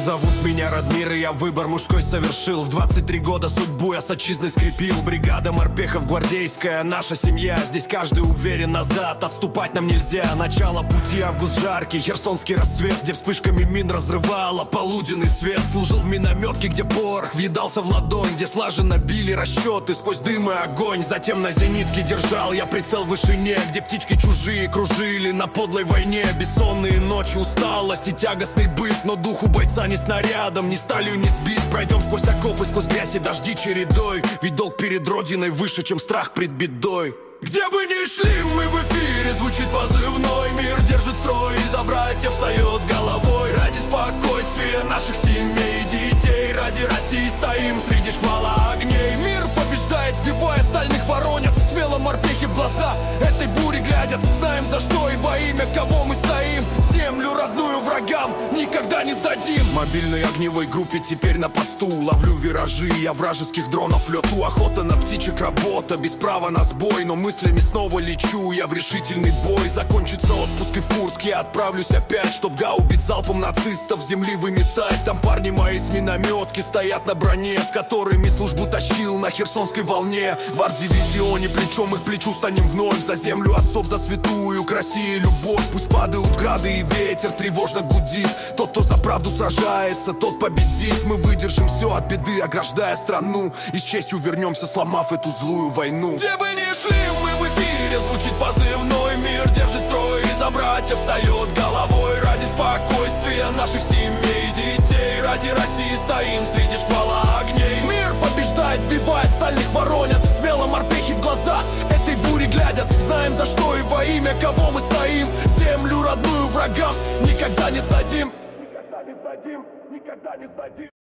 Зовут меня Радмир, и я выбор мужской совершил. В 23 года судьбу я с отчизной скрепил. Бригада морпехов гвардейская, наша семья. Здесь каждый уверен назад, отступать нам нельзя. Начало пути, август жаркий, херсонский рассвет, где вспышками мин разрывало полуденный свет. Служил в минометке, где порох въедался в ладонь, где слаженно били расчеты сквозь дым и огонь. Затем на зенитке держал я прицел в вышине, где птички чужие кружили на подлой войне. Бессонные ночи, усталость и тягостный быт, но духу бойца ни снарядом, ни сталью не сбит. Пройдем сквозь окопы, сквозь грязь и дожди чередой, ведь долг перед родиной выше, чем страх пред бедой. Где бы ни шли мы, в эфире звучит позывной. Мир держит строй, и за братьев встает головой. Ради спокойствия наших семей и детей, ради России стоим среди шквала огней. Мир побеждает, сбивая стальных воронят. Смело морпехи в глаза этой бури глядят. Знаем за что и во имя кого мы стоим. Землю родную врагам никогда не сдадим. В мобильной огневой группе теперь на посту. Ловлю виражи, я вражеских дронов лету. Охота на птичек, работа, без права на сбой. Но мыслями снова лечу, я в решительный бой. Закончится отпуск и в Курск я отправлюсь опять, чтоб гаубиц залпом нацистов земли выметать. Там парни мои с минометки стоят на броне, с которыми службу тащил на херсонской волне. В арт-дивизионе плечом их к плечу станем вновь. За землю отцов, за святую, к России любовь. Пусть падают грады и ветер тревожно гудит. Тот, кто за правду сражается, тот победит. Мы выдержим все от беды, ограждая страну, и с честью вернемся, сломав эту злую войну. Где бы ни шли мы, в эфире звучит позывной. Мир держит строй, и за братьев встает головой. Ради спокойствия наших семей и детей, ради России стоим среди шквала огней. Мир побеждает, сбивая стальных воронят. Смело морпехи в глаза этой бури глядят. Знаем за что и во имя кого мы стоим. Землю родную врагам никогда не сдадим. Никогда не сдадим, никогда не сдадим.